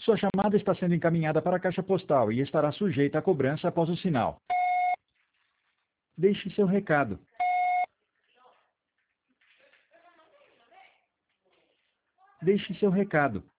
Sua chamada está sendo encaminhada para a caixa postal e estará sujeita a cobrança após o sinal. Deixe seu recado. Deixe seu recado.